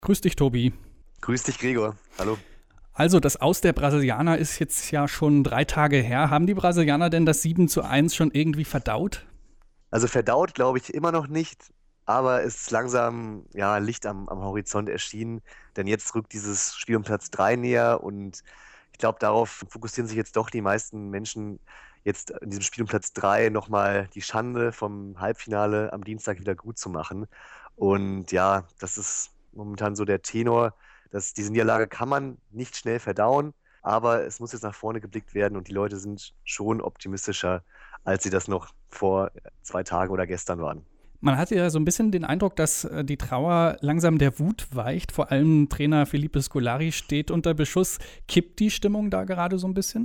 Grüß dich, Tobi. Grüß dich, Gregor. Hallo. Also, das Aus der Brasilianer ist jetzt ja schon 3 Tage her. Haben die Brasilianer denn das 7:1 schon irgendwie verdaut? Also verdaut glaube ich immer noch nicht, aber es ist langsam ja, Licht am Horizont erschienen, denn jetzt rückt dieses Spiel um Platz 3 näher und ich glaube, darauf fokussieren sich jetzt doch die meisten Menschen, jetzt in diesem Spiel um Platz 3 nochmal die Schande vom Halbfinale am Dienstag wieder gut zu machen. Und ja, das ist momentan so der Tenor, dass diese Niederlage kann man nicht schnell verdauen, aber es muss jetzt nach vorne geblickt werden und die Leute sind schon optimistischer, als sie das noch vor 2 Tagen oder gestern waren. Man hatte ja so ein bisschen den Eindruck, dass die Trauer langsam der Wut weicht. Vor allem Trainer Felipe Scolari steht unter Beschuss. Kippt die Stimmung da gerade so ein bisschen?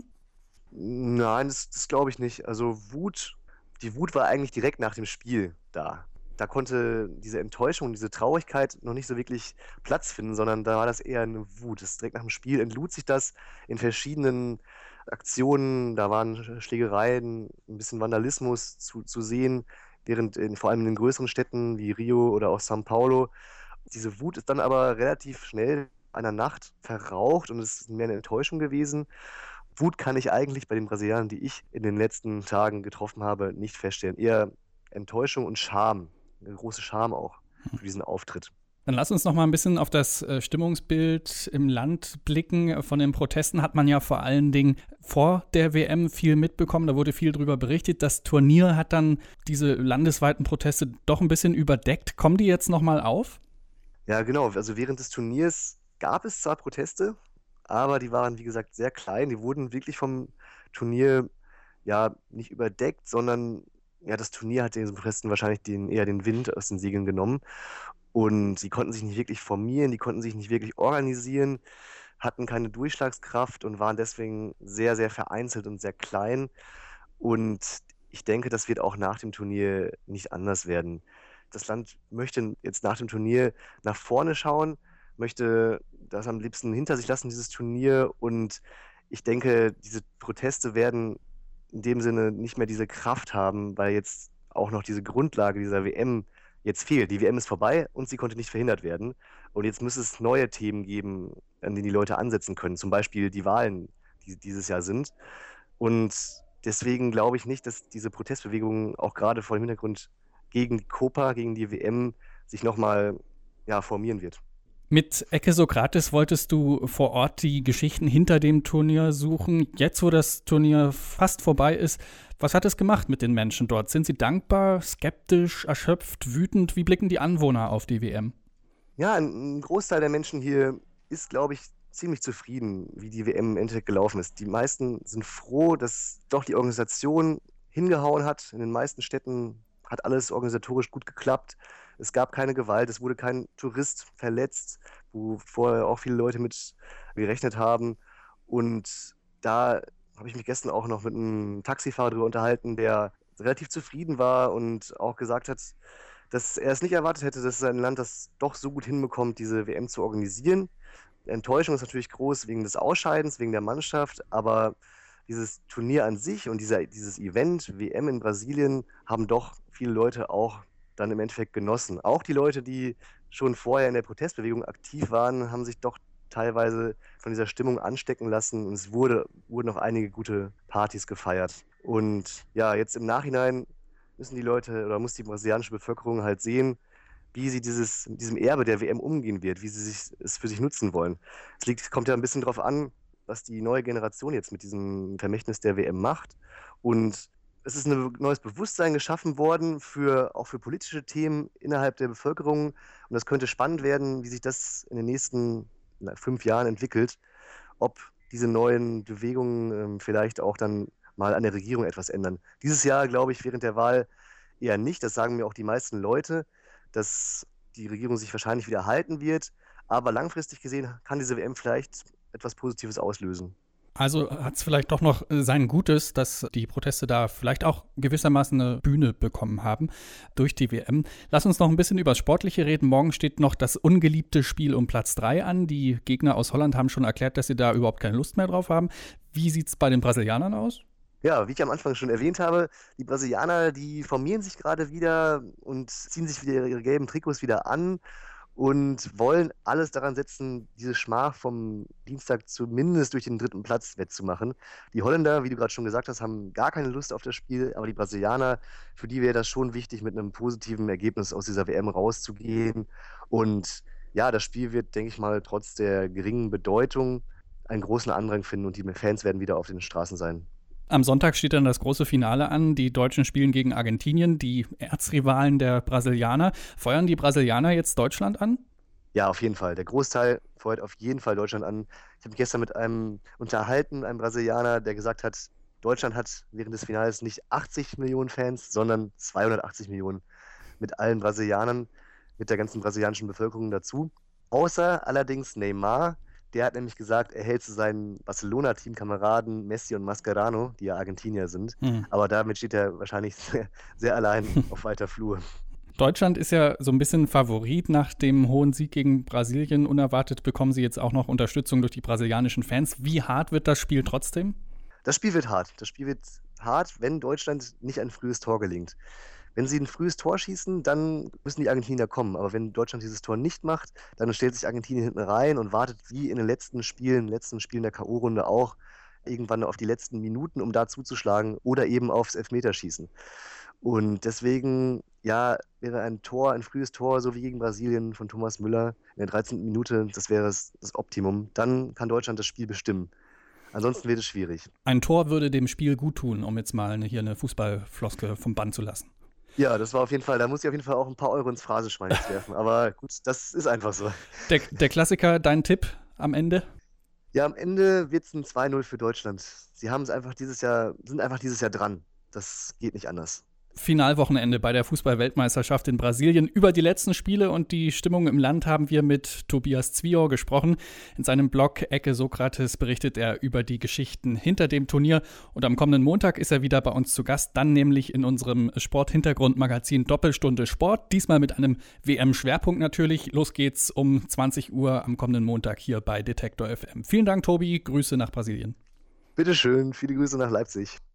Nein, das glaube ich nicht. Also die Wut war eigentlich direkt nach dem Spiel da. Da konnte diese Enttäuschung, diese Traurigkeit noch nicht so wirklich Platz finden, sondern da war das eher eine Wut. Direkt nach dem Spiel entlud sich das in verschiedenen Aktionen. Da waren Schlägereien, ein bisschen Vandalismus zu sehen, während vor allem in den größeren Städten wie Rio oder auch São Paulo. Diese Wut ist dann aber relativ schnell einer Nacht verraucht und es ist mehr eine Enttäuschung gewesen. Wut kann ich eigentlich bei den Brasilianern, die ich in den letzten Tagen getroffen habe, nicht feststellen. Eher Enttäuschung und Scham, eine große Scham auch für diesen Auftritt. Dann lass uns noch mal ein bisschen auf das Stimmungsbild im Land blicken. Von den Protesten hat man ja vor allen Dingen vor der WM viel mitbekommen. Da wurde viel drüber berichtet. Das Turnier hat dann diese landesweiten Proteste doch ein bisschen überdeckt. Kommen die jetzt noch mal auf? Ja, genau. Also während des Turniers gab es zwar Proteste, aber die waren, wie gesagt, sehr klein. Die wurden wirklich vom Turnier ja nicht überdeckt, sondern ja, das Turnier hat diesen Protesten wahrscheinlich eher den Wind aus den Segeln genommen. Und sie konnten sich nicht wirklich formieren, die konnten sich nicht wirklich organisieren, hatten keine Durchschlagskraft und waren deswegen sehr, sehr vereinzelt und sehr klein. Und ich denke, das wird auch nach dem Turnier nicht anders werden. Das Land möchte jetzt nach dem Turnier nach vorne schauen, möchte das am liebsten hinter sich lassen, dieses Turnier. Und ich denke, diese Proteste werden in dem Sinne nicht mehr diese Kraft haben, weil jetzt auch noch diese Grundlage dieser WM jetzt fehlt. Die WM ist vorbei und sie konnte nicht verhindert werden. Und jetzt muss es neue Themen geben, an denen die Leute ansetzen können. Zum Beispiel die Wahlen, die dieses Jahr sind. Und deswegen glaube ich nicht, dass diese Protestbewegung auch gerade vor dem Hintergrund gegen die Copa, gegen die WM sich nochmal ja, formieren wird. Mit Ecke Sokrates wolltest du vor Ort die Geschichten hinter dem Turnier suchen. Jetzt, wo das Turnier fast vorbei ist, was hat es gemacht mit den Menschen dort? Sind sie dankbar, skeptisch, erschöpft, wütend? Wie blicken die Anwohner auf die WM? Ja, ein Großteil der Menschen hier ist, glaube ich, ziemlich zufrieden, wie die WM im Endeffekt gelaufen ist. Die meisten sind froh, dass doch die Organisation hingehauen hat. In den meisten Städten hat alles organisatorisch gut geklappt. Es gab keine Gewalt, es wurde kein Tourist verletzt, wo vorher auch viele Leute mit gerechnet haben. Und da habe ich mich gestern auch noch mit einem Taxifahrer darüber unterhalten, der relativ zufrieden war und auch gesagt hat, dass er es nicht erwartet hätte, dass sein Land das doch so gut hinbekommt, diese WM zu organisieren. Die Enttäuschung ist natürlich groß wegen des Ausscheidens, wegen der Mannschaft, aber dieses Turnier an sich und dieses Event WM in Brasilien haben doch viele Leute auch dann im Endeffekt genossen. Auch die Leute, die schon vorher in der Protestbewegung aktiv waren, haben sich doch teilweise von dieser Stimmung anstecken lassen und wurden auch einige gute Partys gefeiert. Und ja, jetzt im Nachhinein müssen die Leute oder muss die brasilianische Bevölkerung halt sehen, wie sie mit diesem Erbe der WM umgehen wird, wie sie es für sich nutzen wollen. Kommt ja ein bisschen darauf an, was die neue Generation jetzt mit diesem Vermächtnis der WM macht. Und es ist ein neues Bewusstsein geschaffen worden, auch für politische Themen innerhalb der Bevölkerung. Und das könnte spannend werden, wie sich das in den nächsten 5 Jahren entwickelt, ob diese neuen Bewegungen vielleicht auch dann mal an der Regierung etwas ändern. Dieses Jahr, glaube ich, während der Wahl eher nicht. Das sagen mir auch die meisten Leute, dass die Regierung sich wahrscheinlich wieder halten wird. Aber langfristig gesehen kann diese WM vielleicht etwas Positives auslösen. Also hat es vielleicht doch noch sein Gutes, dass die Proteste da vielleicht auch gewissermaßen eine Bühne bekommen haben durch die WM. Lass uns noch ein bisschen über das Sportliche reden. Morgen steht noch das ungeliebte Spiel um Platz 3 an. Die Gegner aus Holland haben schon erklärt, dass sie da überhaupt keine Lust mehr drauf haben. Wie sieht es bei den Brasilianern aus? Ja, wie ich am Anfang schon erwähnt habe, die Brasilianer, die formieren sich gerade wieder und ziehen sich wieder ihre gelben Trikots wieder an. und wollen alles daran setzen, diese Schmach vom Dienstag zumindest durch den 3. Platz wettzumachen. Die Holländer, wie du gerade schon gesagt hast, haben gar keine Lust auf das Spiel, aber die Brasilianer, für die wäre das schon wichtig, mit einem positiven Ergebnis aus dieser WM rauszugehen. Und ja, das Spiel wird, denke ich mal, trotz der geringen Bedeutung einen großen Andrang finden und die Fans werden wieder auf den Straßen sein. Am Sonntag steht dann das große Finale an. Die Deutschen spielen gegen Argentinien, die Erzrivalen der Brasilianer. Feuern die Brasilianer jetzt Deutschland an? Ja, auf jeden Fall. Der Großteil feuert auf jeden Fall Deutschland an. Ich habe mich gestern mit einem unterhalten, einem Brasilianer, der gesagt hat, Deutschland hat während des Finales nicht 80 Millionen Fans, sondern 280 Millionen mit allen Brasilianern, mit der ganzen brasilianischen Bevölkerung dazu. Außer allerdings Neymar, der hat nämlich gesagt, er hält zu seinen Barcelona-Teamkameraden Messi und Mascherano, die ja Argentinier sind. Aber damit steht er wahrscheinlich sehr, sehr allein auf weiter Flur. Deutschland ist ja so ein bisschen Favorit nach dem hohen Sieg gegen Brasilien. Unerwartet bekommen sie jetzt auch noch Unterstützung durch die brasilianischen Fans. Wie hart wird das Spiel trotzdem? Das Spiel wird hart. Das Spiel wird hart, wenn Deutschland nicht ein frühes Tor gelingt. Wenn sie ein frühes Tor schießen, dann müssen die Argentinier kommen. Aber wenn Deutschland dieses Tor nicht macht, dann stellt sich Argentinien hinten rein und wartet wie in den letzten Spielen der K.O.-Runde auch irgendwann auf die letzten Minuten, um da zuzuschlagen oder eben aufs Elfmeterschießen. Und deswegen, ja, wäre ein frühes Tor, so wie gegen Brasilien von Thomas Müller in der 13. Minute, das wäre das Optimum. Dann kann Deutschland das Spiel bestimmen. Ansonsten wird es schwierig. Ein Tor würde dem Spiel gut tun, um jetzt mal hier eine Fußballfloskel vom Band zu lassen. Ja, das war auf jeden Fall, da muss ich auf jeden Fall auch ein paar Euro ins Phrasenschwein jetzt werfen. Aber gut, das ist einfach so. Der Klassiker, dein Tipp am Ende? Ja, am Ende wird es ein 2-0 für Deutschland. Sie sind einfach dieses Jahr dran. Das geht nicht anders. Finalwochenende bei der Fußball-Weltmeisterschaft in Brasilien. Über die letzten Spiele und die Stimmung im Land haben wir mit Tobias Zwior gesprochen. In seinem Blog Ecke Sokrates berichtet er über die Geschichten hinter dem Turnier. Und am kommenden Montag ist er wieder bei uns zu Gast, dann nämlich in unserem Sport-Hintergrund-Magazin Doppelstunde Sport. Diesmal mit einem WM-Schwerpunkt natürlich. Los geht's um 20 Uhr am kommenden Montag hier bei Detektor FM. Vielen Dank, Tobi. Grüße nach Brasilien. Bitteschön, viele Grüße nach Leipzig.